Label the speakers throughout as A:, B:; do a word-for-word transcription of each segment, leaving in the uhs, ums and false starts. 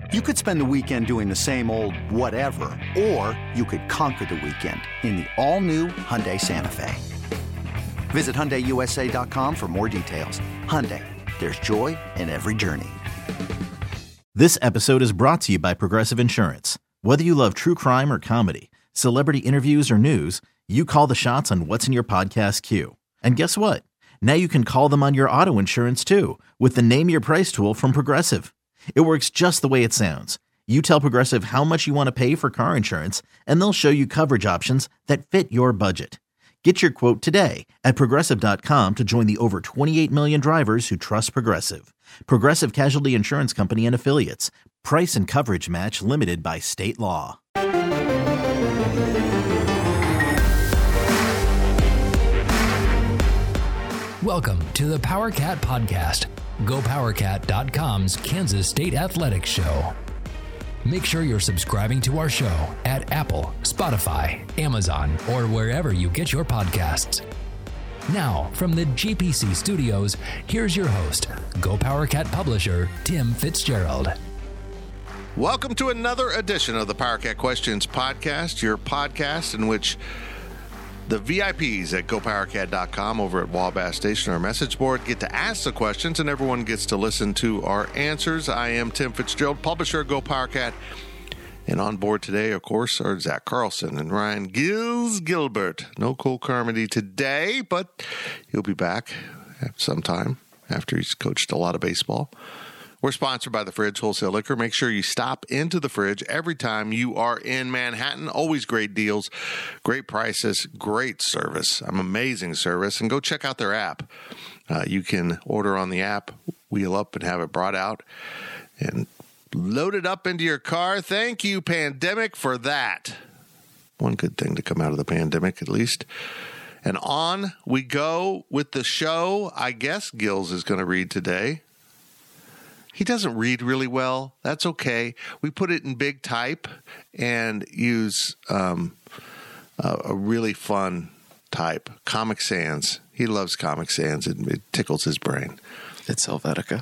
A: You could spend the weekend doing the same old whatever, or you could conquer the weekend in the all-new Hyundai Santa Fe. Visit Hyundai U S A dot com for more details. Hyundai, there's joy in every journey.
B: This episode is brought to you by Progressive Insurance. Whether you love true crime or comedy, celebrity interviews or news, you call the shots on what's in your podcast queue. And guess what? Now you can call them on your auto insurance too with the Name Your Price tool from Progressive. It works just the way it sounds. You tell Progressive how much you want to pay for car insurance, and they'll show you coverage options that fit your budget. Get your quote today at Progressive dot com to join the over twenty-eight million drivers who trust Progressive. Progressive Casualty Insurance Company and Affiliates. Price and coverage match limited by state law.
C: Welcome to the Power Cat Podcast, Go Power Cat dot com's Kansas State Athletics Show. Make sure you're subscribing to our show at Apple, Spotify, Amazon, or wherever you get your podcasts. Now, from the G P C studios, here's your host, Go Power Cat publisher, Tim Fitzgerald.
D: Welcome to another edition of the Power Cat Questions Podcast, your podcast in which the V I Ps at Go Power Cat dot com over at Wabash Station, our message board, get to ask the questions and everyone gets to listen to our answers. I am Tim Fitzgerald, publisher of Go Power Cat. And on board today, of course, are Zach Carlson and Ryan Gills Gilbert. No Cole Carmody today, but he'll be back at some time after he's coached a lot of baseball. We're sponsored by The Fridge Wholesale Liquor. Make sure you stop into The Fridge every time you are in Manhattan. Always great deals, great prices, great service, um, amazing service. And go check out their app. Uh, you can order on the app, wheel up and have it brought out and load it up into your car. Thank you, pandemic, for that. One good thing to come out of the pandemic, at least. And on we go with the show. I guess Gills is going to read today. He doesn't read really well. That's okay. We put it in big type and use um, a, a really fun type. Comic Sans. He loves Comic Sans. It, it tickles his brain.
E: It's Helvetica.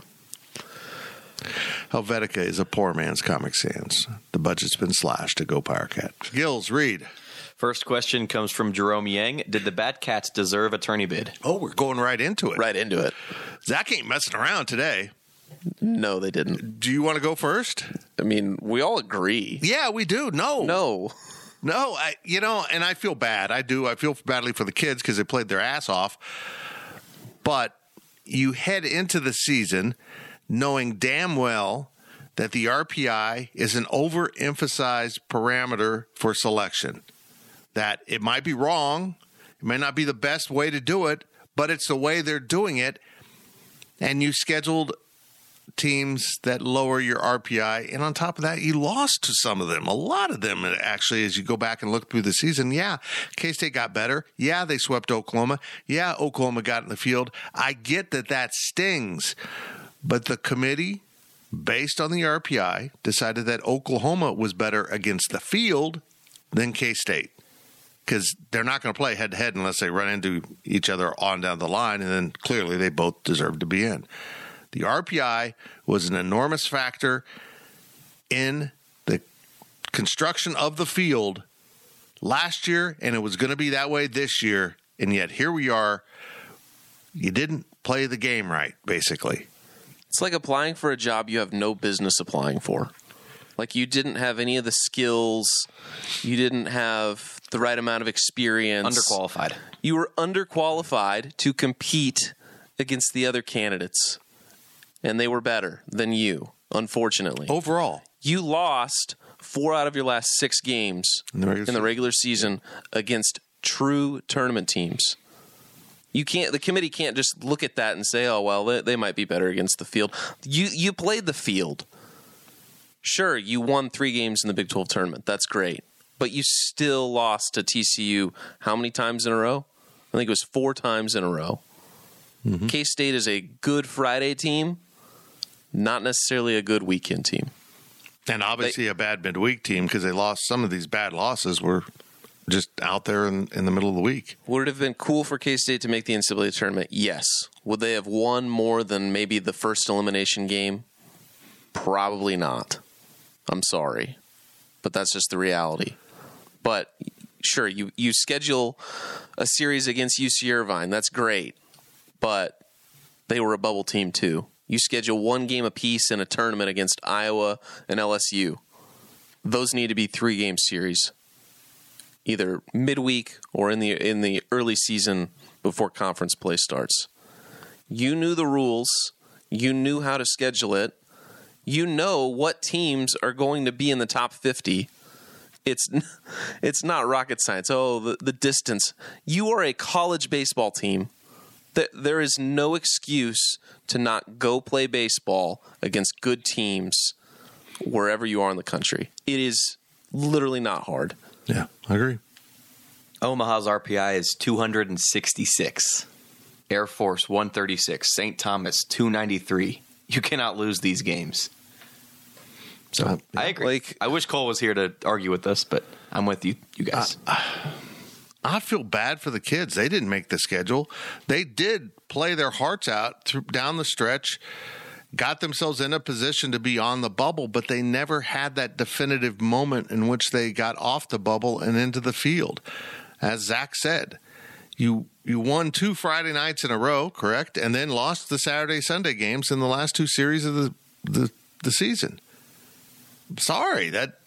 D: Helvetica is a poor man's Comic Sans. The budget's been slashed to Go Power Cat. Gills, read.
F: First question comes from Jerome Yang. Did the Bat Cats deserve a tourney bid?
D: Oh, we're going right into it.
E: Right into it.
D: Zach ain't messing around today.
E: No, they didn't.
D: Do you want to go first?
E: I mean, we all agree.
D: Yeah, we do. No.
E: No.
D: No, I, you know, and I feel bad. I do. I feel badly for the kids because they played their ass off. But you head into the season knowing damn well that the R P I is an overemphasized parameter for selection. That it might be wrong. It may not be the best way to do it, but it's the way they're doing it. And you scheduled teams that lower your R P I, and on top of that, you lost to some of them. A lot of them, actually, as you go back and look through the season. Yeah, K-State got better. Yeah, they swept Oklahoma. Yeah, Oklahoma got in the field. I get that that stings, but the committee, based on the R P I, decided that Oklahoma was better against the field than K-State, because they're not going to play head-to-head unless they run into each other on down the line, and then clearly they both deserve to be in. The R P I was an enormous factor in the construction of the field last year, and it was going to be that way this year, and yet here we are. You didn't play the game right, basically.
E: It's like applying for a job you have no business applying for. Like you didn't have any of the skills. You didn't have the right amount of experience.
F: Underqualified.
E: You were underqualified to compete against the other candidates. And they were better than you, unfortunately.
D: Overall.
E: You lost four out of your last six games in the regular, in the regular season against true tournament teams. You can't. The committee can't just look at that and say, oh, well, they, they might be better against the field. You you played the field. Sure, you won three games in the Big twelve tournament. That's great. But you still lost to T C U how many times in a row? I think it was four times in a row. Mm-hmm. K-State is a good Friday team. Not necessarily a good weekend team.
D: And obviously
E: they,
D: a bad midweek team because they lost some of these bad losses were just out there in, in the middle of the week.
E: Would it have been cool for K-State to make the N C double A tournament? Yes. Would they have won more than maybe the first elimination game? Probably not. I'm sorry, but that's just the reality. But sure, you, you schedule a series against U C Irvine. That's great, but they were a bubble team too. You schedule one game apiece in a tournament against Iowa and L S U. Those need to be three-game series, either midweek or in the in the early season before conference play starts. You knew the rules. You knew how to schedule it. You know what teams are going to be in the top fifty. It's it's not rocket science. Oh, the, the distance. You are a college baseball team. There is no excuse to not go play baseball against good teams wherever you are in the country. It is literally not hard.
D: Yeah, I agree.
F: Omaha's R P I is two hundred sixty-six. Air Force one thirty-six. Saint Thomas two ninety-three. You cannot lose these games. So uh, I agree. Like, I wish Cole was here to argue with us, but I'm with you, you guys.
D: Uh, I feel bad for the kids. They didn't make the schedule. They did play their hearts out through, down the stretch, got themselves in a position to be on the bubble, but they never had that definitive moment in which they got off the bubble and into the field. As Zach said, you you won two Friday nights in a row, correct? And then lost the Saturday, Sunday games in the last two series of the the, the season. Sorry, that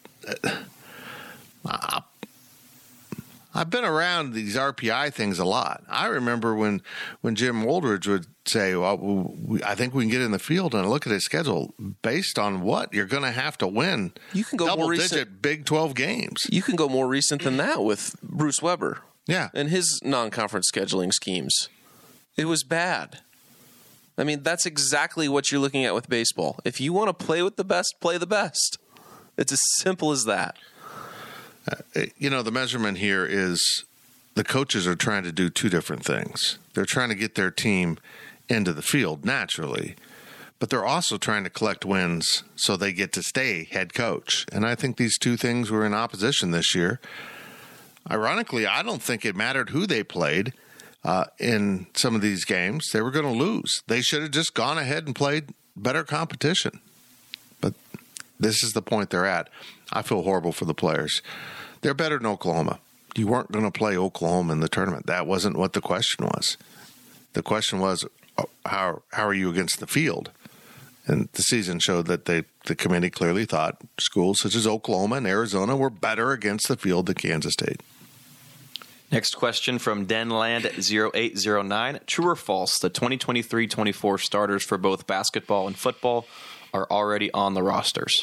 D: uh, I've been around these R P I things a lot. I remember when, when Jim Woldridge would say, well, we, I think we can get in the field, and I look at his schedule based on what you're going to have to win.
E: You can go
D: double
E: more
D: digit
E: recent,
D: Big twelve games.
E: You can go more recent than that with Bruce Weber.
D: Yeah.
E: And his non-conference scheduling schemes. It was bad. I mean, that's exactly what you're looking at with baseball. If you want to play with the best, play the best. It's as simple as that.
D: Uh, you know, the measurement here is the coaches are trying to do two different things. They're trying to get their team into the field naturally, but they're also trying to collect wins so they get to stay head coach. And I think these two things were in opposition this year. Ironically, I don't think it mattered who they played uh, in some of these games. They were going to lose. They should have just gone ahead and played better competition. But this is the point they're at. I feel horrible for the players. They're better than Oklahoma. You weren't going to play Oklahoma in the tournament. That wasn't what the question was. The question was, how how are you against the field? And the season showed that they, the committee clearly thought schools such as Oklahoma and Arizona were better against the field than Kansas State.
F: Next question from Denland zero eight zero nine. True or false, the twenty twenty-three twenty-four starters for both basketball and football are already on the rosters?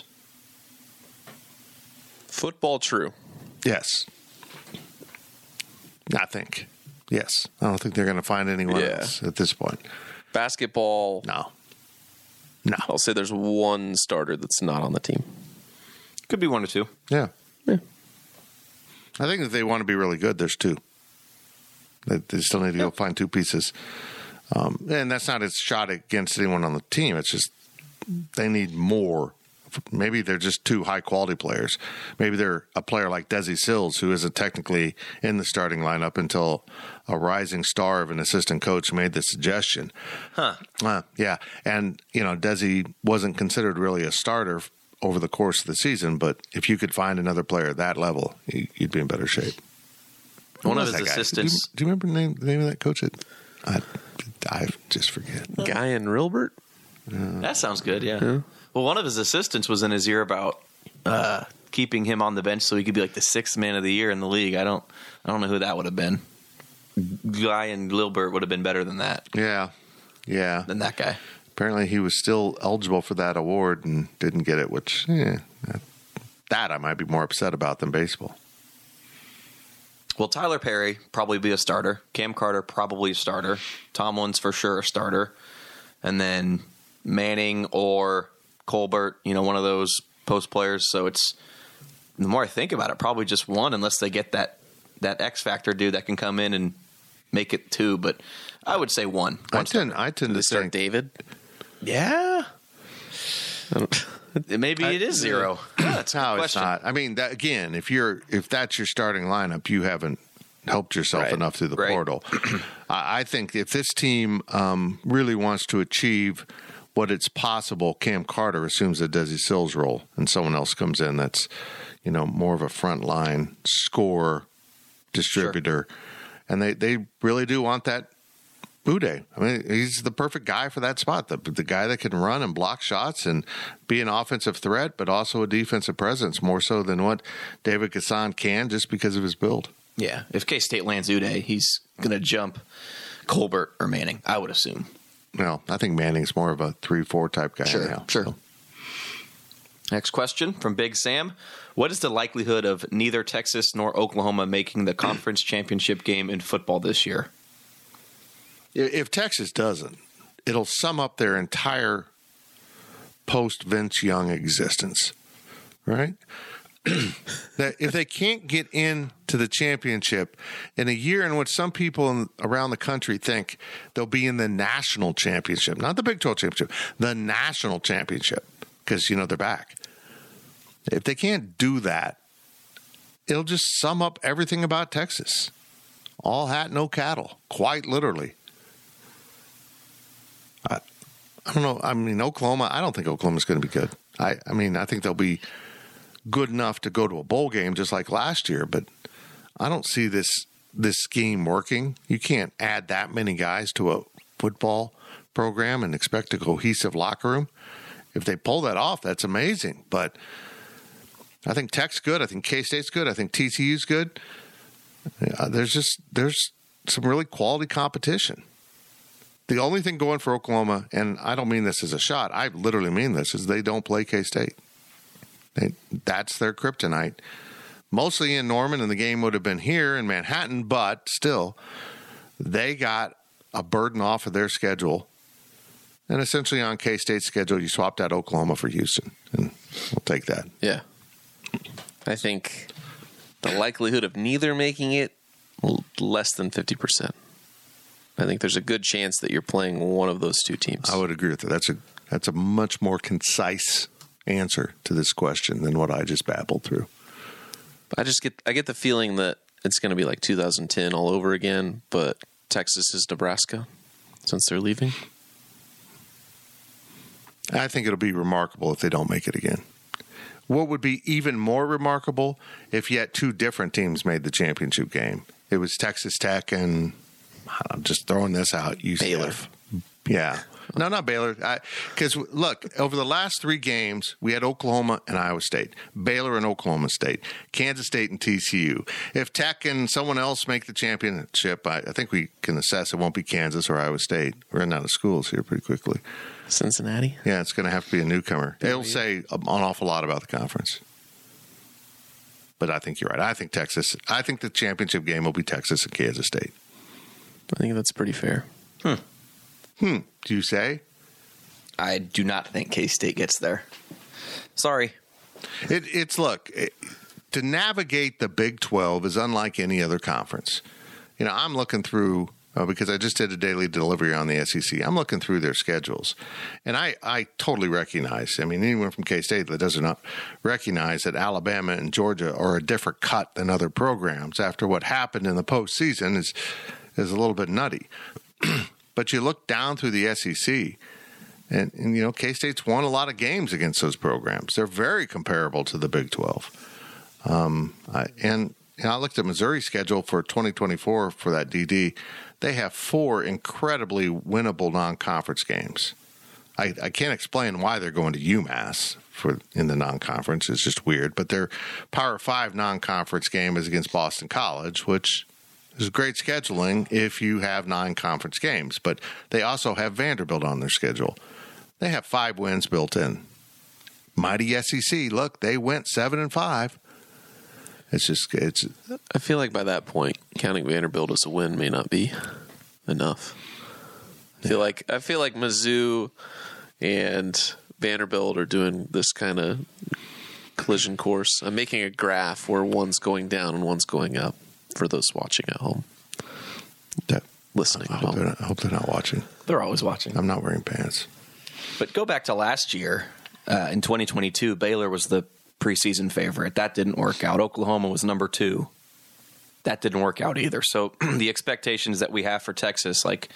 E: Football, true.
D: Yes. I think. Yes. I don't think they're going to find anyone
E: yeah.
D: else at this point.
E: Basketball.
D: No. No.
E: I'll say there's one starter that's not on the team.
F: Could be one or two.
D: Yeah.
E: Yeah.
D: I think if they want to be really good, there's two. They, they still need to go find two pieces. Um, and that's not a shot against anyone on the team. It's just they need more. Maybe they're just two high-quality players. Maybe they're a player like Desi Sills, who isn't technically in the starting lineup until a rising star of an assistant coach made the suggestion.
F: Huh.
D: Uh, yeah. And, you know, Desi wasn't considered really a starter over the course of the season, but if you could find another player at that level, you'd be in better shape.
F: One of his assistants.
D: Do you, do you remember the name, the name of that coach? I, I just forget.
E: Guy in Rilbert?
F: Uh, that sounds good, yeah. yeah. Well, one of his assistants was in his ear about uh, keeping him on the bench so he could be like the sixth man of the year in the league. I don't, I don't know who that would have been. Guy in Lilbert would have been better than that.
D: Yeah, yeah.
F: Than that guy.
D: Apparently, he was still eligible for that award and didn't get it. Which, yeah, that I might be more upset about than baseball.
F: Well, Tyler Perry probably be a starter. Cam Carter probably a starter. Tomlin's for sure a starter, and then Manning or Colbert, you know, one of those post players. So it's, the more I think about it, probably just one, unless they get that that X factor dude that can come in and make it two. But I would say one. one
D: I tend, I tend to
E: start
D: think
E: David.
F: Yeah, maybe it is zero. Yeah, that's
D: no,
F: a
D: it's not. I mean, that, again, if you're if that's your starting lineup, you haven't helped yourself
F: right.
D: enough through the
F: right.
D: portal. I think if this team um, really wants to achieve but it's possible Cam Carter assumes a Desi Sills role and someone else comes in that's, you know, more of a front line scorer, distributor. Sure. And they, they really do want that Udeh. I mean, he's the perfect guy for that spot. The, the guy that can run and block shots and be an offensive threat, but also a defensive presence, more so than what David Gasson can just because of his build.
F: Yeah. If K-State lands Udeh, he's going to jump Colbert or Manning, I would assume.
D: Well, I think Manning's more of a three four type guy
F: sure,
D: now.
F: Sure,
D: so.
F: Next question from Big Sam. What is the likelihood of neither Texas nor Oklahoma making the conference championship game in football this year?
D: If Texas doesn't, it'll sum up their entire post-Vince Young existence, right? That if they can't get into the championship in a year in which some people in, around the country think they'll be in the national championship, not the Big twelve championship, the national championship, because, you know, they're back. If they can't do that, it'll just sum up everything about Texas. All hat, no cattle, quite literally. I, I don't know. I mean, Oklahoma, I don't think Oklahoma's going to be good. I, I mean, I think they'll be good enough to go to a bowl game just like last year, but I don't see this this scheme working. You can't add that many guys to a football program and expect a cohesive locker room. If they pull that off, that's amazing. But I think Tech's good. I think K-State's good. I think T C U's good. Uh, there's just there's some really quality competition. The only thing going for Oklahoma, and I don't mean this as a shot, I literally mean this, is they don't play K-State. They, that's their kryptonite. Mostly in Norman, and the game would have been here in Manhattan, but still, they got a burden off of their schedule. And essentially on K-State's schedule, you swapped out Oklahoma for Houston, and we'll take that.
E: Yeah. I think the likelihood of neither making it, less than fifty percent. I think there's a good chance that you're playing one of those two teams.
D: I would agree with that. That's a that's a much more concise answer to this question than what I just babbled through.
E: I just get I get the feeling that it's going to be like two thousand ten all over again, but Texas is Nebraska since they're leaving.
D: I think it'll be remarkable if they don't make it again. What would be even more remarkable if yet two different teams made the championship game? It was Texas Tech and I'm just throwing this out. U C F. Baylor. Yeah. No, not Baylor. Because, look, over the last three games, we had Oklahoma and Iowa State, Baylor and Oklahoma State, Kansas State and T C U. If Tech and someone else make the championship, I, I think we can assess it won't be Kansas or Iowa State. We're running out of schools here pretty quickly.
E: Cincinnati?
D: Yeah, it's going to have to be a newcomer. It'll say an awful lot about the conference. But I think you're right. I think Texas, I think the championship game will be Texas and Kansas State.
E: I think that's pretty fair.
F: Hmm.
D: Hmm. Do you say?
F: I do not think K-State gets there. Sorry.
D: It, it's, look, it, to navigate the Big twelve is unlike any other conference. You know, I'm looking through, uh, because I just did a daily delivery on the S E C, I'm looking through their schedules. And I, I totally recognize, I mean, anyone from K-State that does not recognize that Alabama and Georgia are a different cut than other programs after what happened in the postseason is is a little bit nutty. But you look down through the S E C, and, and, you know, K-State's won a lot of games against those programs. They're very comparable to the Big twelve. Um, I, and, and I looked at Missouri's schedule for twenty twenty-four for that D D. They have four incredibly winnable non-conference games. I, I can't explain why they're going to UMass for in the non-conference. It's just weird. But their Power Five non-conference game is against Boston College, which is great scheduling if you have nine conference games. But they also have Vanderbilt on their schedule. They have five wins built in. Mighty S E C, look, they went seven and five. It's just it's.
E: I feel like by that point, counting Vanderbilt as a win may not be enough. I feel like I feel like Mizzou and Vanderbilt are doing this kind of collision course. I'm making a graph where one's going down and one's going up for those watching at home.
D: That,
E: Listening
D: I
E: at
D: hope,
E: home.
D: they're not, I hope they're not watching.
F: They're always watching.
D: I'm not wearing pants.
F: But go back to last year. Uh, in twenty twenty-two, Baylor was the preseason favorite. That didn't work out. Oklahoma was number two. That didn't work out either. So the expectations that we have for Texas, like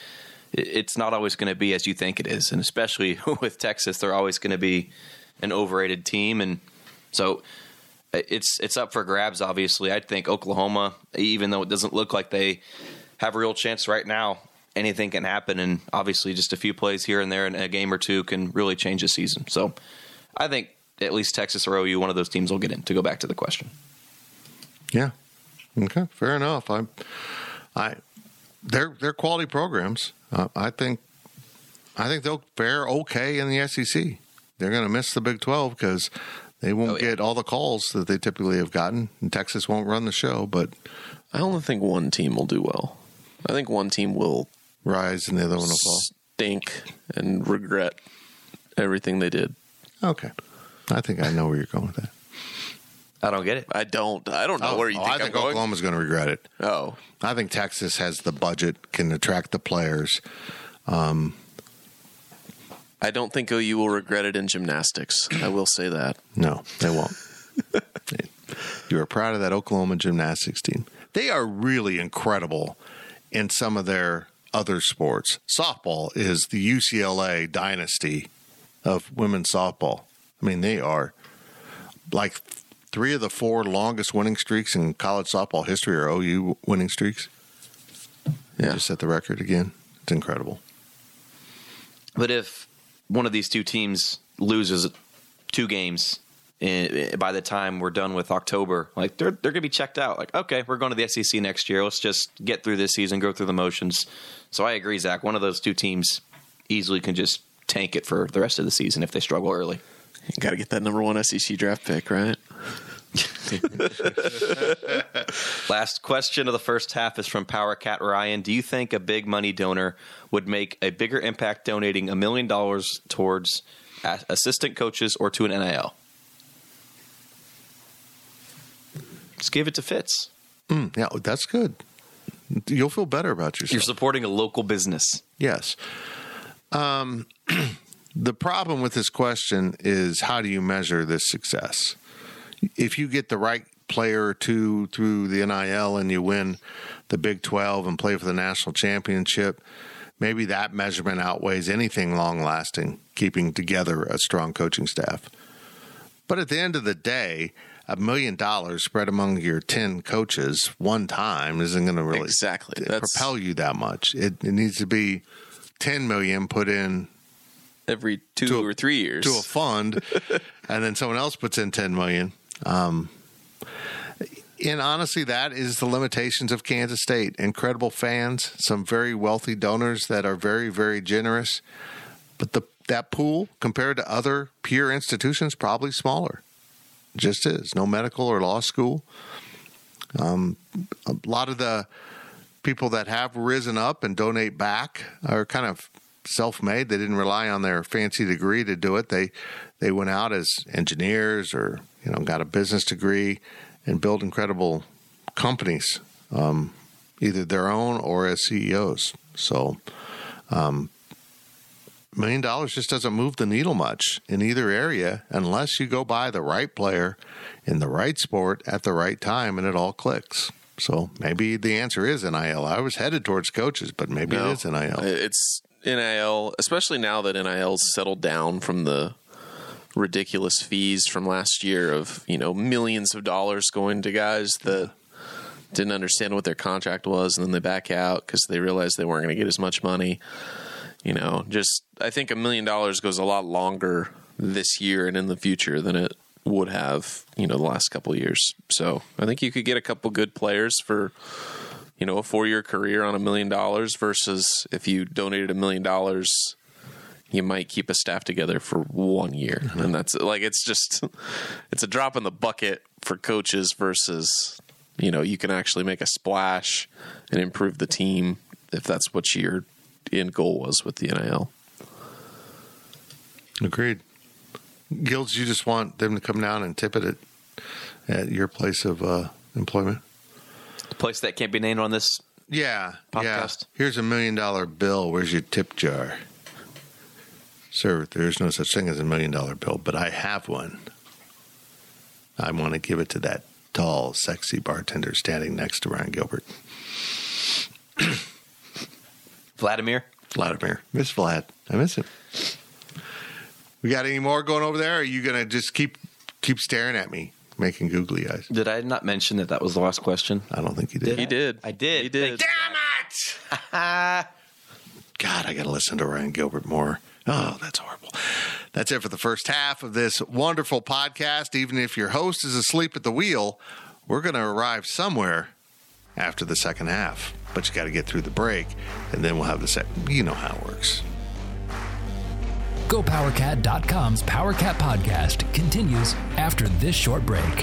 F: it's not always going to be as you think it is. And especially with Texas, they're always going to be an overrated team. And so it's it's up for grabs, obviously. I think Oklahoma, even though it doesn't look like they have a real chance right now, anything can happen. And obviously just a few plays here and there in a game or two can really change the season. So I think at least Texas or O U, one of those teams will get in, to go back to the question.
D: Yeah. Okay. Fair enough. I, I, they're, they're quality programs. Uh, I think, I think they'll fare okay in the S E C. They're going to miss the Big twelve because they won't oh, yeah. get all the calls that they typically have gotten. And Texas won't run the show, but
E: I only think one team will do well. I think one team will
D: rise and the other one will fall.
E: Stink and regret everything they did.
D: Okay. I think I know where you're going with that.
F: I don't get it.
E: I don't. I don't know
D: oh,
E: where you
D: oh,
E: think
D: I
E: I'm
D: think
E: going.
D: Oklahoma's going to regret it.
E: Oh.
D: I think Texas has the budget, can attract the players. Um,
E: I don't think O U will regret it in gymnastics. I will say that.
D: No, they won't. You are proud of that Oklahoma gymnastics team. They are really incredible in some of their other sports. Softball is the U C L A dynasty of women's softball. I mean, they are like three of the four longest winning streaks in college softball history are O U winning streaks. Yeah. Just set the record again. It's incredible.
F: But if one of these two teams loses two games in, by the time we're done with October, like they're they're going to be checked out. Like, okay, we're going to the S E C next year. Let's just get through this season, go through the motions. So I agree, Zach. One of those two teams easily can just tank it for the rest of the season if they struggle early.
E: You got to get that number one S E C draft pick, right?
F: Last question of the first half is from Power Cat Ryan. Do you think a big money donor would make a bigger impact donating a million dollars towards assistant coaches or to an N I L? Just give it to Fitz.
D: Mm, yeah, that's good. You'll feel better about yourself.
F: You're supporting a local business.
D: Yes. Um, the problem with this question is, how do you measure this success? If you get the right player or two through the N I L and you win the Big twelve and play for the national championship, maybe that measurement outweighs anything long-lasting, keeping together a strong coaching staff. But at the end of the day, a million dollars spread among your ten coaches one time isn't going to really
E: exactly.
D: propel you that much. It, it needs to be ten million dollars put in
E: every two
D: to a,
E: or three years
D: to a fund, and then someone else puts in ten million dollars. Um, and honestly, that is the limitations of Kansas State. Incredible fans, some very wealthy donors that are very, very generous. But the that pool, compared to other peer institutions, probably smaller. Just is. No medical or law school. Um, a lot of the people that have risen up and donate back are kind of self-made. They didn't rely on their fancy degree to do it. They they went out as engineers or, you know, got a business degree and built incredible companies, um, either their own or as C E Os. So um, a million dollars just doesn't move the needle much in either area unless you go buy the right player in the right sport at the right time and it all clicks. So maybe the answer is N I L. I was headed towards coaches, but maybe no, it is N I L.
E: It's N I L, especially now that N I L's settled down from the ridiculous fees from last year of, you know, millions of dollars going to guys that didn't understand what their contract was, and then they back out because they realized they weren't going to get as much money. You know, just I think a million dollars goes a lot longer this year and in the future than it would have, you know, the last couple of years. So I think you could get a couple good players for, you know, a four-year career on a million dollars versus if you donated a million dollars, you might keep a staff together for one year. Mm-hmm. And that's like, it's just, it's a drop in the bucket for coaches versus, you know, you can actually make a splash and improve the team if that's what your end goal was with the N I L.
D: Agreed. Gilds, you just want them to come down and tip it at, at your place of uh, employment?
F: The place that can't be named on this
D: yeah,
F: podcast?
D: Yeah. Here's a million dollar bill. Where's your tip jar? Sir, there's no such thing as a million dollar bill, but I have one. I want to give it to that tall, sexy bartender standing next to Ryan Gilbert.
F: Vladimir?
D: Vladimir. Miss Vlad. I miss him. We got any more going over there? Or are you going to just keep keep staring at me, making googly eyes?
F: Did I not mention that that was the last question?
D: I don't think you did.
E: He did.
F: I did.
E: He did.
D: Damn it! God, I got to listen to Ryan Gilbert more. Oh, that's horrible. That's it for the first half of this wonderful podcast. Even if your host is asleep at the wheel, we're going to arrive somewhere after the second half. But you got to get through the break, and then we'll have the second. You know how it works.
C: Go Power Cat dot com's PowerCat podcast continues after this short break.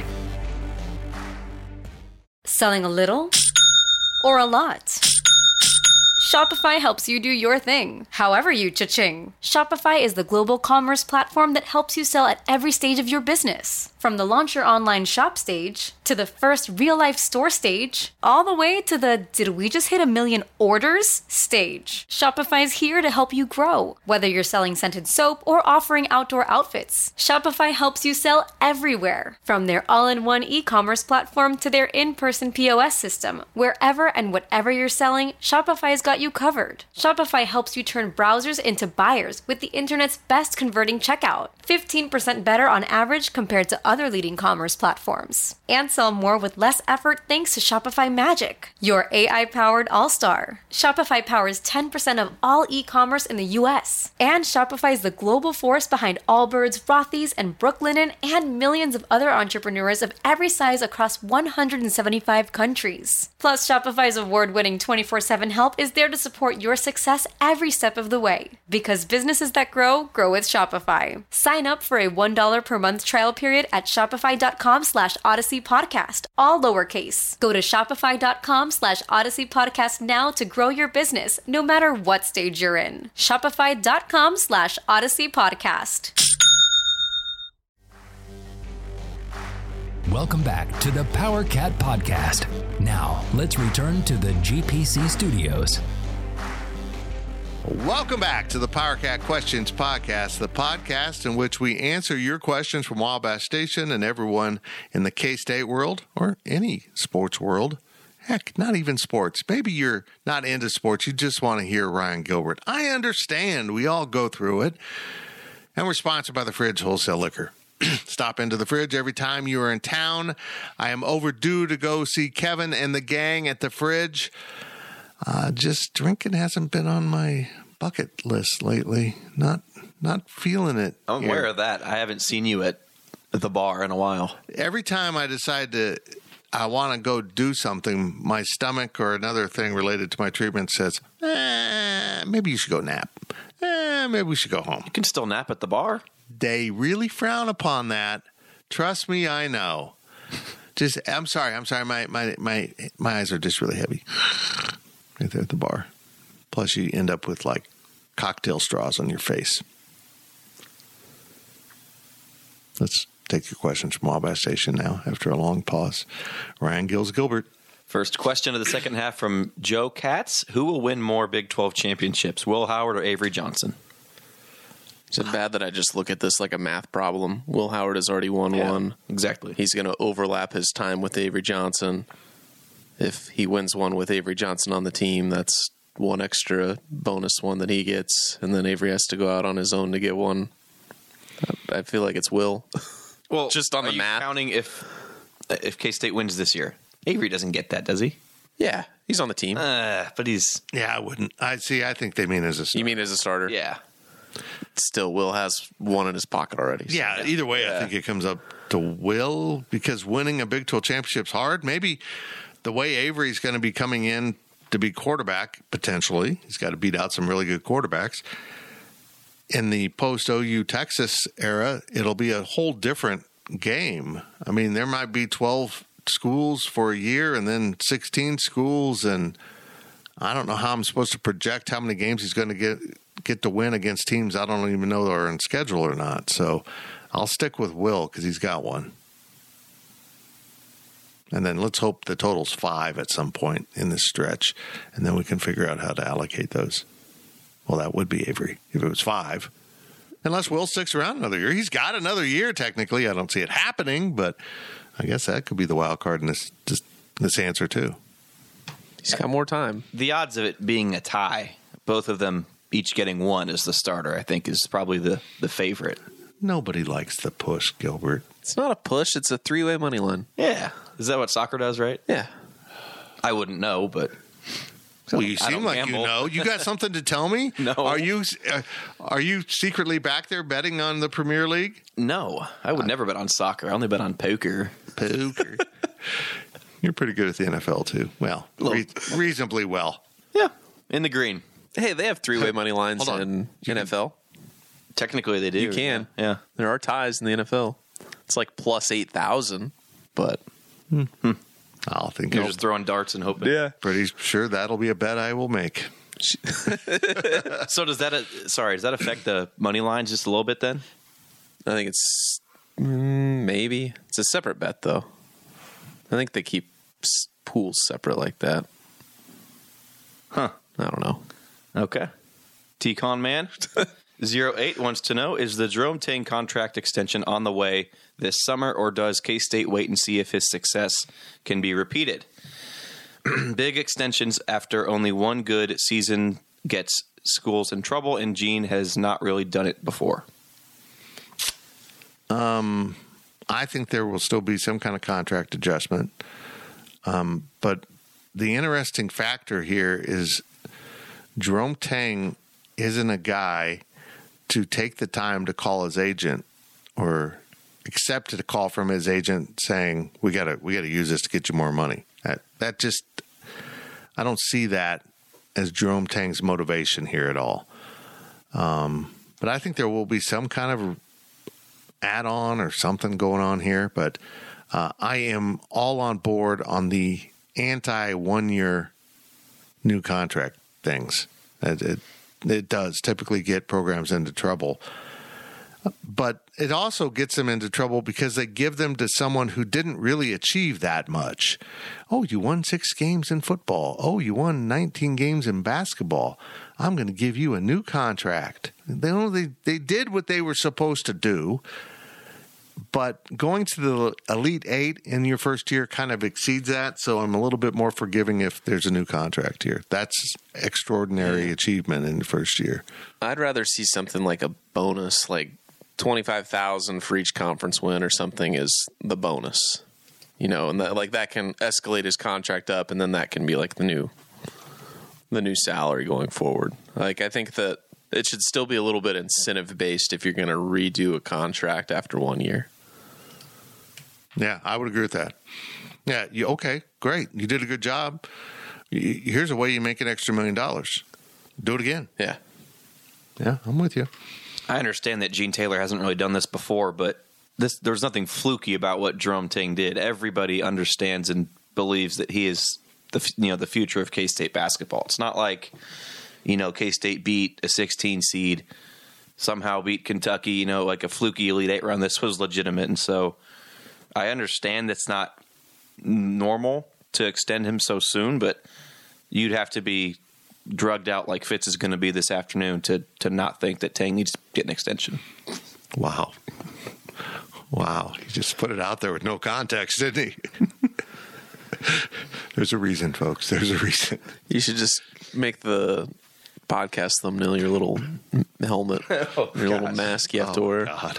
G: Selling a little or a lot? Shopify helps you do your thing, however you cha-ching. Shopify is the global commerce platform that helps you sell at every stage of your business. From the launch your online shop stage, to the first real-life store stage, all the way to the did we just hit a million orders stage. Shopify's here to help you grow. Whether you're selling scented soap or offering outdoor outfits, Shopify helps you sell everywhere. From their all-in-one e-commerce platform to their in-person P O S system, wherever and whatever you're selling, Shopify's got you covered. Shopify helps you turn browsers into buyers with the internet's best converting checkout. fifteen percent better on average compared to other leading commerce platforms. And sell more with less effort thanks to Shopify Magic, your A I-powered all-star. Shopify powers ten percent of all e-commerce in the U S. And Shopify is the global force behind Allbirds, Rothy's, and Brooklinen, and millions of other entrepreneurs of every size across one hundred seventy-five countries. Plus, Shopify's award-winning twenty-four seven help is there to support your success every step of the way. Because businesses that grow, grow with Shopify. Sign up for a one dollar per month trial period at shopify.com slash Odyssey Podcast, all lowercase. Go to shopify.com slash Odyssey Podcast now to grow your business, no matter what stage you're in. Shopify.com slash Odyssey Podcast.
C: Welcome back to the PowerCat podcast. Now, let's return to the G P C studios.
D: Welcome back to the PowerCat Questions Podcast, the podcast in which we answer your questions from Wabash Station and everyone in the K-State world or any sports world. Heck, not even sports. Maybe you're not into sports. You just want to hear Ryan Gilbert. I understand. We all go through it. And we're sponsored by the Fridge Wholesale Liquor. Stop into the Fridge every time you are in town. I am overdue to go see Kevin and the gang at the Fridge. Uh, just drinking hasn't been on my bucket list lately. Not not feeling it.
F: I'm
D: here.
F: aware of that. I haven't seen you at the bar in a while.
D: Every time I decide to, I want to go do something, my stomach or another thing related to my treatment says, eh, maybe you should go nap. Eh, maybe we should go home.
F: You can still nap at the bar.
D: They really frown upon that. Trust me, I know. Just, I'm sorry. I'm sorry. My my my my eyes are just really heavy. Right there at the bar. Plus, you end up with like cocktail straws on your face. Let's take your questions from Wabash Station now after a long pause. Ryan Gills Gilbert.
F: First question of the second half from Joe Katz. Who will win more Big twelve championships, Will Howard or Avery Johnson?
E: Is it bad that I just look at this like a math problem? Will Howard has already won
F: Yeah,
E: one.
F: exactly.
E: He's going to overlap his time with Avery Johnson. If he wins one with Avery Johnson on the team, that's one extra bonus one that he gets, and then Avery has to go out on his own to get one. I feel like it's Will.
F: Well,
E: just on
F: are
E: the
F: you
E: math.
F: Counting if if K-State wins this year, Avery doesn't get that, does he?
E: Yeah, he's on the team.
F: Uh, but he's
D: Yeah, I wouldn't. I see. I think they mean as a starter.
E: You mean as a starter?
F: yeah.
E: Still, Will has one in his pocket already. so-
D: Yeah, either way, I
F: Yeah.
D: think it comes up to Will because winning a Big twelve championship's hard. Maybe the way Avery's going to be coming in to be quarterback, potentially, he's got to beat out some really good quarterbacks. In the post-O U Texas era, it'll be a whole different game. I mean, there might be twelve schools for a year and then sixteen schools, and I don't know how I'm supposed to project how many games he's going to get get to win against teams I don't even know are in schedule or not. So I'll stick with Will because he's got one. And then let's hope the total's five at some point in this stretch, and then we can figure out how to allocate those. Well, that would be Avery if it was five. Unless Will sticks around another year. He's got another year, technically. I don't see it happening, but I guess that could be the wild card in this, this, this answer, too.
E: He's got more time.
F: The odds of it being a tie, both of them each getting one as the starter, I think, is probably the, the favorite.
D: Nobody likes the push, Gilbert.
E: It's not a push. It's a three-way money line.
F: Yeah. Is that what soccer does, right?
E: Yeah.
F: I wouldn't know, but...
D: Well, you seem like gamble. You know. You got something to tell me?
F: No.
D: Are you uh, are you secretly back there betting on the Premier League?
F: No. I would uh, never bet on soccer. I only bet on poker.
D: Poker. You're pretty good at the N F L, too. Well, re- reasonably well.
F: Yeah. In the green.
E: Hey, they have three-way money lines in N F L.
F: Technically, they do.
E: You can.
F: Yeah. yeah.
E: There are ties in the N F L. It's like plus eight thousand, but...
D: Hmm. Hmm. I'll think
F: You're
D: I'll,
F: just throwing darts and hoping.
D: Yeah. Pretty sure that'll be a bet I will make.
F: So does that, uh, sorry, does that affect the money lines just a little bit then?
E: I think it's, mm, maybe. It's a separate bet, though. I think they keep pools separate like that.
F: Huh.
E: I don't know.
F: Okay. T-Con Man zero eight wants to know, is the Jerome Tang contract extension on the way this summer, or does K-State wait and see if his success can be repeated? Big extensions after only one good season gets schools in trouble, and Gene has not really done it before.
D: Um, I think there will still be some kind of contract adjustment. Um, but the interesting factor here is Jerome Tang isn't a guy to take the time to call his agent or accept a call from his agent saying, we gotta, we gotta use this to get you more money. That, that just, I don't see that as Jerome Tang's motivation here at all. Um, but I think there will be some kind of add-on or something going on here, but uh, I am all on board on the anti-one-year new contract things. It, it, it does typically get programs into trouble. But it also gets them into trouble because they give them to someone who didn't really achieve that much. Oh, you won six games in football. Oh, you won nineteen games in basketball. I'm going to give you a new contract. They only they did what they were supposed to do. But going to the Elite Eight in your first year kind of exceeds that, so I'm a little bit more forgiving if there's a new contract here. That's extraordinary achievement in the first year.
E: I'd rather see something like a bonus, like twenty-five thousand dollars for each conference win or something is the bonus. You know, and that, like that can escalate his contract up, and then that can be like the new the new salary going forward. Like I think that it should still be a little bit incentive-based if you're going to redo a contract after one year.
D: Yeah, I would agree with that. Yeah, you, okay, great. You did a good job. You, here's a way you make an extra million dollars. Do it again.
E: Yeah.
D: Yeah, I'm with you.
F: I understand that Gene Taylor hasn't really done this before, but this there's nothing fluky about what Jerome Tang did. Everybody understands and believes that he is the you know the future of K-State basketball. It's not like, you know, K-State beat a sixteen seed, somehow beat Kentucky, you know, like a fluky Elite Eight run. This was legitimate. And so I understand that's not normal to extend him so soon, but you'd have to be drugged out like Fitz is going to be this afternoon to, to not think that Tang needs to get an extension.
D: Wow. Wow. He just put it out there with no context, didn't he? There's a reason, folks. There's a reason.
E: You should just make the podcast thumbnail your little helmet, oh, your gosh. little mask you have
D: oh,
E: to wear.
D: God.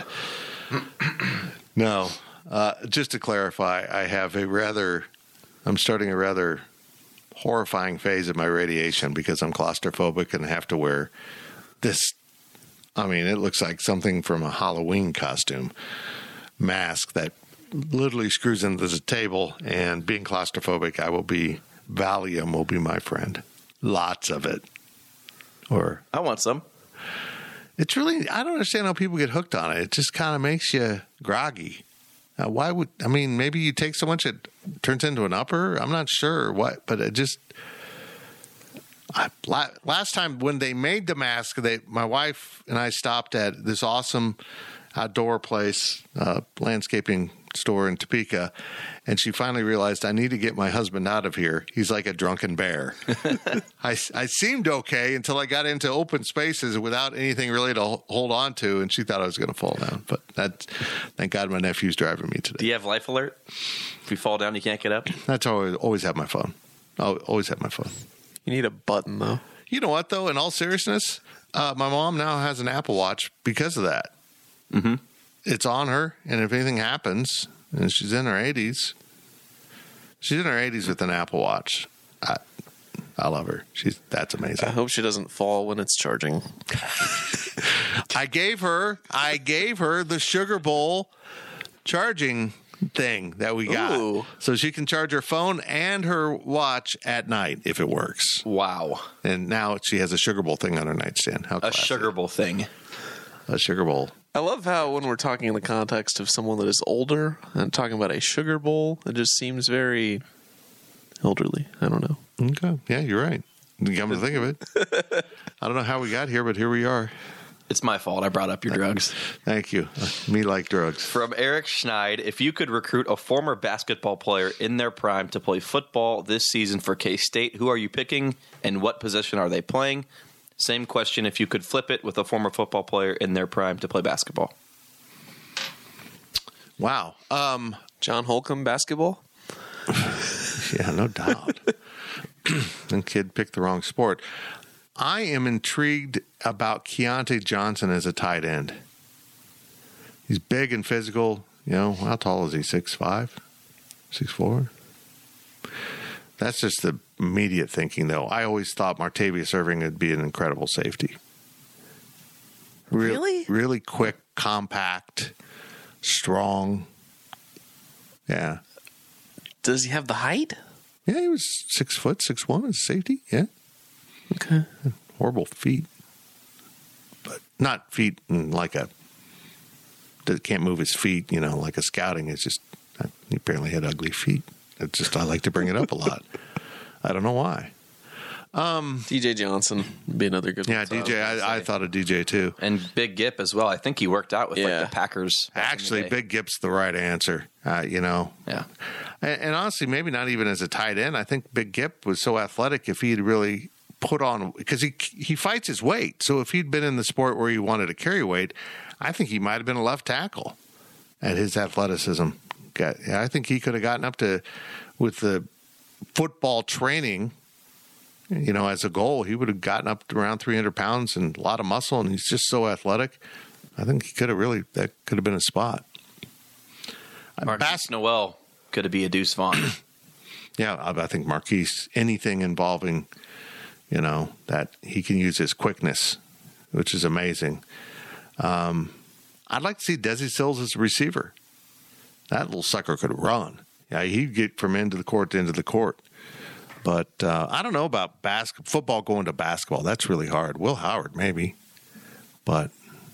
D: No. Uh, just to clarify, I have a rather, I'm starting a rather horrifying phase of my radiation because I'm claustrophobic and have to wear this. I mean, it looks like something from a Halloween costume mask that literally screws into the table, and being claustrophobic, I will be, Valium will be my friend. Lots of it. Or
F: I want some.
D: It's really, I don't understand how people get hooked on it. It just kind of makes you groggy. Uh, why would, I mean, maybe you take so much it turns into an upper. I'm not sure what, but it just, I, last time when they made the mask, they, my wife and I stopped at this awesome outdoor place, uh, landscaping store in Topeka, and she finally realized I need to get my husband out of here. He's like a drunken bear. I, I seemed okay until I got into open spaces without anything really to hold on to, and she thought I was going to fall down. But that's, thank God my nephew's driving me today.
F: Do you have life alert? If you fall down, you can't get up?
D: That's always always have my phone. I'll always have my phone.
E: You need a button, though.
D: You know what, though? In all seriousness, Uh, my mom now has an Apple Watch because of that.
F: Mm-hmm.
D: It's on her, and if anything happens, and she's in her eighties, she's in her eighties with an Apple Watch. I, I love her. She's that's amazing.
E: I hope she doesn't fall when it's charging.
D: I gave her, I gave her the Sugar Bowl charging thing that we got,
E: Ooh.
D: so she can charge her phone and her watch at night if it works.
F: Wow.
D: And now she has a Sugar Bowl thing on her nightstand. How
F: A
D: classy.
F: Sugar Bowl thing.
D: A Sugar Bowl.
E: I love how when we're talking in the context of someone that is older and talking about a sugar bowl, it just seems very elderly. I don't know.
D: Okay. Yeah, you're right. You come to think of it. I don't know how we got here, but here we are.
F: It's my fault. I brought up your drugs.
D: Thank you. Me like drugs.
F: From Eric Schneid, if you could recruit a former basketball player in their prime to play football this season for K-State, who are you picking and what position are they playing? Same question if you could flip it with a former football player in their prime to play basketball.
D: Wow. Um,
E: John Holcomb basketball?
D: yeah, no doubt. And kid picked the wrong sport. I am intrigued about Keontae Johnson as a tight end. He's big and physical. You know, how tall is he? six five? six four? That's just the immediate thinking, though. I always thought Martavius Irving would be an incredible safety. Real,
E: Really?
D: Really quick, compact, strong. Yeah.
E: Does he have the height?
D: Yeah, he was six foot, six one as a safety. Yeah.
E: Okay.
D: Horrible feet. But not feet in like a, that can't move his feet, you know, like a scouting. It's just, he apparently had ugly feet. It's just, I like to bring it up a lot. I don't know why. Um,
E: D J Johnson would be another good
D: yeah,
E: one.
D: D J, I, I thought of D J too.
F: And Big Gip as well. I think he worked out with
E: Yeah.
F: like the Packers. back in the
D: Actually,
F: day.
D: Big Gip's the right answer. Uh, you know,
F: Yeah.
D: and, and honestly, maybe not even as a tight end. I think Big Gip was so athletic. If he had really put on, because he he fights his weight. So if he'd been in the sport where he wanted to carry weight, I think he might have been a left tackle at his athleticism. Got, yeah, I think he could have gotten up to, with the football training, you know, as a goal, he would have gotten up to around three hundred pounds and a lot of muscle, and he's just so athletic. I think he could have really, that could have been a spot.
F: Marquise Noel could be a Deuce Vaughn.
D: Yeah, I, I think Marquise, anything involving, you know, that he can use his quickness, which is amazing. Um, I'd like to see Desi Sills as a receiver. That little sucker could run. Yeah, he'd get from end of the court to end of the court. But uh, I don't know about bas- football going to basketball. That's really hard. Will Howard, maybe. But,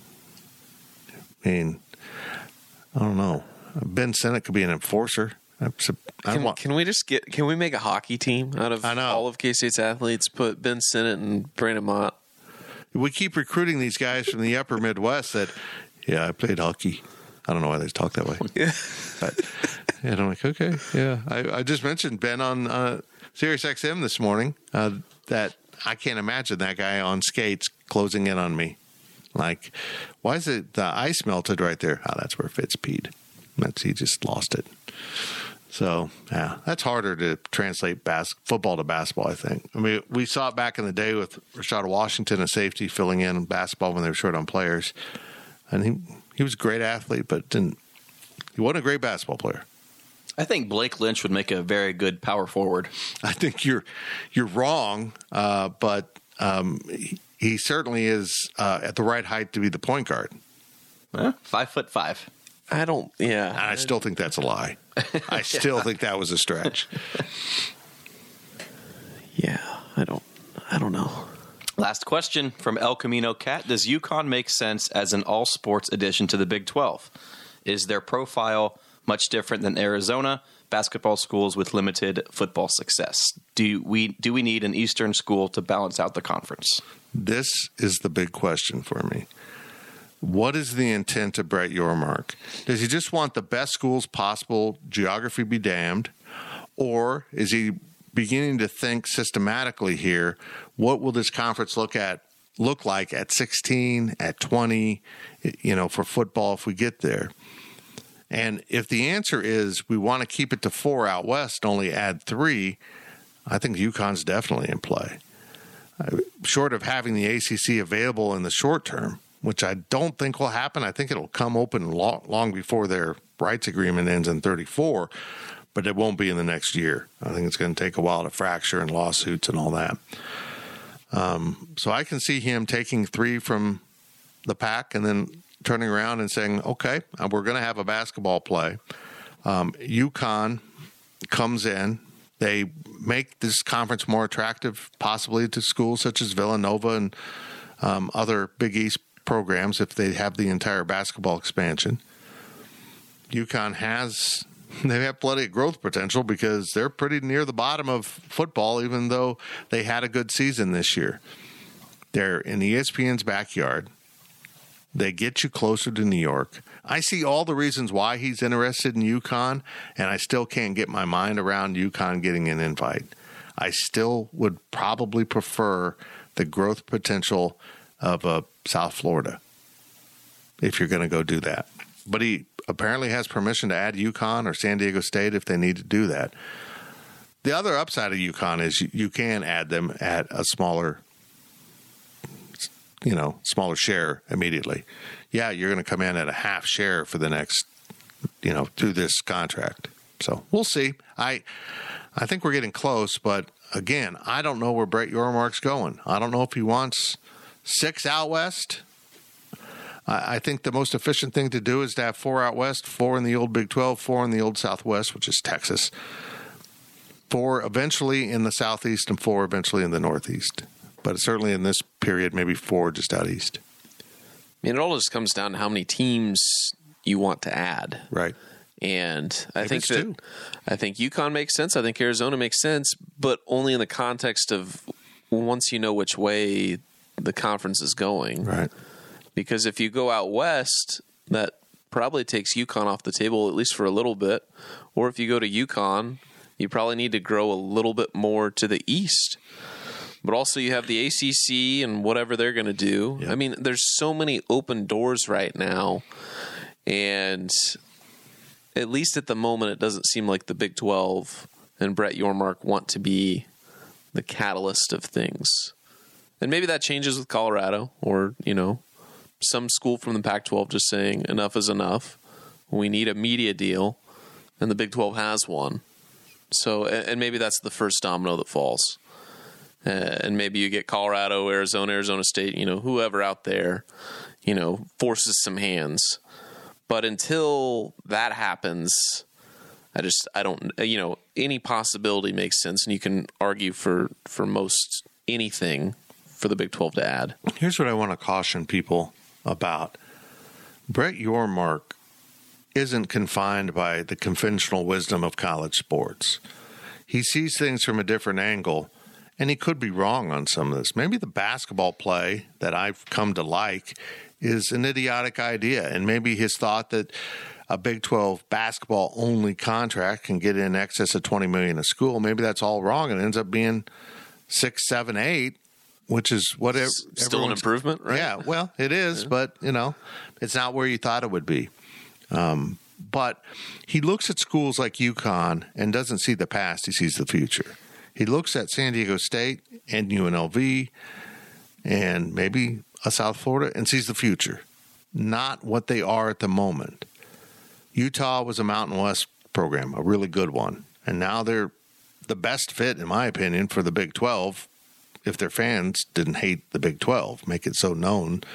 D: I mean, I don't know. Ben Sinnott could be an enforcer. I
E: Can,
D: want,
E: can we just get? Can we make a hockey team out of
D: I know.
E: all of K-State's athletes? Put Ben Sinnott and Brandon Mott.
D: we keep recruiting these guys from the upper Midwest that, yeah, I played hockey. I don't know why they talk that way.
E: Yeah.
D: But, and I'm like, okay, yeah. I, I just mentioned Ben on uh, Sirius X M this morning uh, that I can't imagine that guy on skates closing in on me. Like, why is it the ice melted right there? Oh, that's where Fitz peed. That's, he just lost it. So, yeah, that's harder to translate bas- football to basketball, I think. I mean, we saw it back in the day with Rashad Washington, a safety, filling in basketball when they were short on players. And he he was a great athlete, but didn't he wasn't a great basketball player.
F: I think Blake Lynch would make a very good power forward.
D: I think you're you're wrong, uh, but um, he, he certainly is uh, at the right height to be the point guard.
F: Huh? Five foot five.
E: I don't. Yeah.
D: And I still think that's a lie. I still think that was a stretch.
E: Yeah. I don't. I don't know.
F: Last question from El Camino Cat. Does UConn make sense as an all-sports addition to the Big twelve? Is their profile much different than Arizona, basketball schools with limited football success? Do we do we need an Eastern school to balance out the conference?
D: This is the big question for me. What is the intent of Brett Yormark? Does he just want the best schools possible, geography be damned? Or is he beginning to think systematically here, what will this conference look at look like at sixteen, at twenty, you know, for football if we get there? And if the answer is we want to keep it to four out west, only add three, I think UConn's definitely in play. short of having the A C C available in the short term, which I don't think will happen. I think it'll come open long, long before their rights agreement ends in thirty-four, but it won't be in the next year. I think it's going to take a while to fracture and lawsuits and all that. Um, so I can see him taking three from the pack and then turning around and saying, okay, we're going to have a basketball play. Um, UConn comes in. They make this conference more attractive, possibly to schools such as Villanova and um, other Big East programs if they have the entire basketball expansion. UConn has, they have plenty of growth potential because they're pretty near the bottom of football, even though they had a good season this year. They're in E S P N's backyard. They get you closer to New York. I see all the reasons why he's interested in UConn, and I still can't get my mind around UConn getting an invite. I still would probably prefer the growth potential of uh, South Florida if you're going to go do that. But he apparently has permission to add UConn or San Diego State if they need to do that. The other upside of UConn is you, you can add them at a smaller you know, smaller share immediately. Yeah, you're going to come in at a half share for the next, you know, through this contract. So we'll see. I I think we're getting close, but again, I don't know where Brett Yormark's going. I don't know if he wants six out west. I, I think the most efficient thing to do is to have four out west, four in the old Big twelve, four in the old Southwest, which is Texas, four eventually in the Southeast, and four eventually in the Northeast. But certainly in this period, maybe four just out east.
E: I mean, it all just comes down to how many teams you want to add.
D: Right.
E: And I
D: maybe
E: think that
D: two.
E: I think UConn makes sense. I think Arizona makes sense, but only in the context of once you know which way the conference is going.
D: Right.
E: Because if you go out west, that probably takes UConn off the table, at least for a little bit. Or if you go to UConn, you probably need to grow a little bit more to the east. But also you have the A C C and whatever they're going to do. Yep. I mean, there's so many open doors right now. And at least at the moment, it doesn't seem like the Big twelve and Brett Yormark want to be the catalyst of things. And maybe that changes with Colorado or, you know, some school from the Pac twelve just saying enough is enough. We need a media deal. And the Big twelve has one. So, and maybe that's the first domino that falls. Uh, and maybe you get Colorado, Arizona, Arizona State, you know, whoever out there, you know, forces some hands. But until that happens, I just, I don't, you know, any possibility makes sense. And you can argue for, for most anything for the Big twelve to add.
D: Here's what I want to caution people about. Brett Yormark isn't confined by the conventional wisdom of college sports. He sees things from a different angle. And he could be wrong on some of this. Maybe the basketball play that I've come to like is an idiotic idea. And maybe his thought that a Big twelve basketball-only contract can get in excess of twenty million dollars a school, maybe that's all wrong. And it ends up being six, seven, eight, which is whatever.
E: Still an improvement, right?
D: Yeah, well, it is. Yeah. But, you know, it's not where you thought it would be. Um, but he looks at schools like UConn and doesn't see the past. He sees the future. He looks at San Diego State and U N L V and maybe a South Florida and sees the future, not what they are at the moment. Utah was a Mountain West program, a really good one, and now they're the best fit, in my opinion, for the Big twelve if their fans didn't hate the Big twelve, make it so known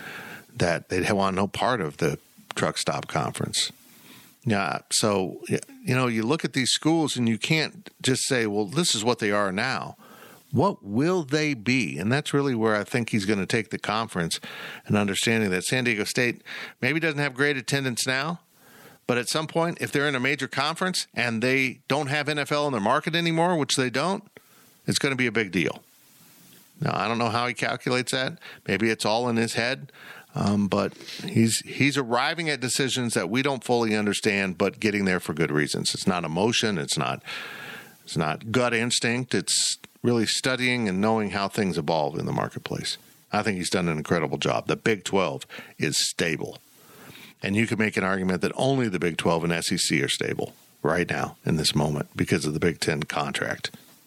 D: that they'd want no part of the truck stop conference. Yeah, so, you know, you look at these schools and you can't just say, well, this is what they are now. What will they be? And that's really where I think he's going to take the conference and understanding that San Diego State maybe doesn't have great attendance now, but at some point, if they're in a major conference and they don't have N F L in their market anymore, which they don't, it's going to be a big deal. Now, I don't know how he calculates that. Maybe it's all in his head. Um, but he's he's arriving at decisions that we don't fully understand, but getting there for good reasons. It's not emotion. It's not it's not gut instinct. It's really studying and knowing how things evolve in the marketplace. I think he's done an incredible job. The Big twelve is stable. And you could make an argument that only the Big twelve and S E C are stable right now in this moment because of the Big Ten contract.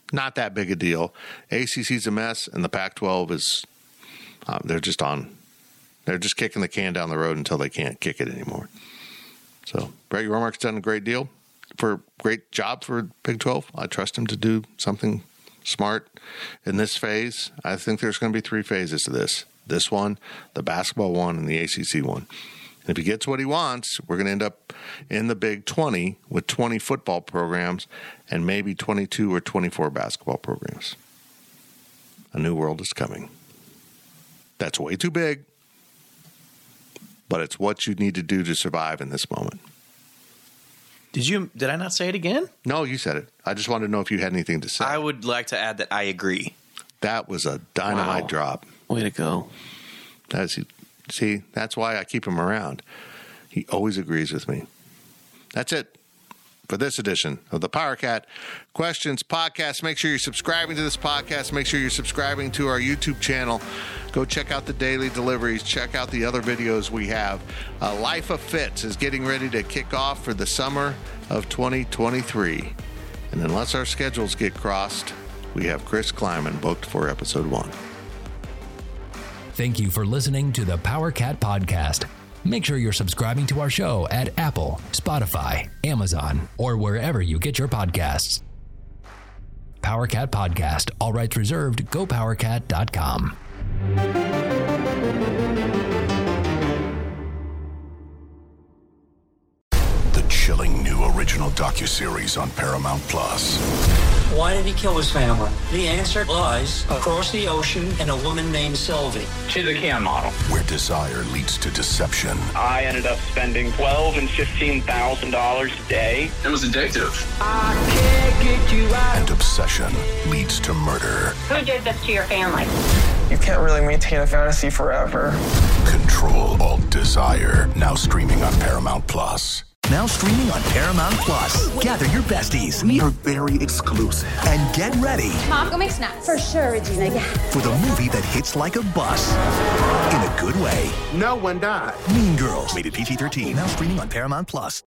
D: not that big a deal. A C C's a mess, and the Pac twelve is, um, they're just on, they're just kicking the can down the road until they can't kick it anymore. So Brett Yormark's done a great deal for great job for Big twelve. I trust him to do something smart in this phase. I think there's going to be three phases to this. This one, the basketball one, and the A C C one. And if he gets what he wants, we're going to end up in the Big twenty with twenty football programs and maybe twenty-two or twenty-four basketball programs. A new world is coming. That's way too big, but it's what you need to do to survive in this moment.
F: Did you? Did I not say it again?
D: No, you said it. I just wanted to know if you had anything to say.
F: I would like to add that I agree.
D: That was a dynamite
E: Wow.
D: drop.
E: Way to go.
D: That's, see, that's why I keep him around. He always agrees with me. That's it for this edition of the PowerCat Questions Podcast. Make sure you're subscribing to this podcast. Make sure you're subscribing to our YouTube channel. Go check out the daily deliveries. Check out the other videos we have. Uh, Life of Fitz is getting ready to kick off for the summer of twenty twenty-three. And unless our schedules get crossed, we have Chris Kleiman booked for episode one.
C: Thank you for listening to the PowerCat Podcast. Make sure you're subscribing to our show at Apple, Spotify, Amazon, or wherever you get your podcasts. PowerCat Podcast, all rights reserved, go power cat dot com.
H: The chilling new original docuseries on Paramount Plus.
I: Why did he kill his family? The answer lies across the ocean in a woman named Sylvie.
J: She's a Can model.
H: Where desire leads to deception.
J: I ended up spending twelve and fifteen thousand dollars a day. It was addictive.
I: I can't get you out.
H: And obsession leads to murder.
K: Who did this to your family?
J: You can't really maintain a fantasy forever.
H: Control Alt Desire. Now streaming on Paramount Plus.
L: Now streaming on Paramount Plus. Gather your besties. We are very exclusive. And get ready.
M: Mom, go make snacks. For sure, Regina. Yeah.
L: For the movie that hits like a bus. In a good way.
N: No one died.
L: Mean Girls. Rated P G thirteen. Now streaming on Paramount Plus.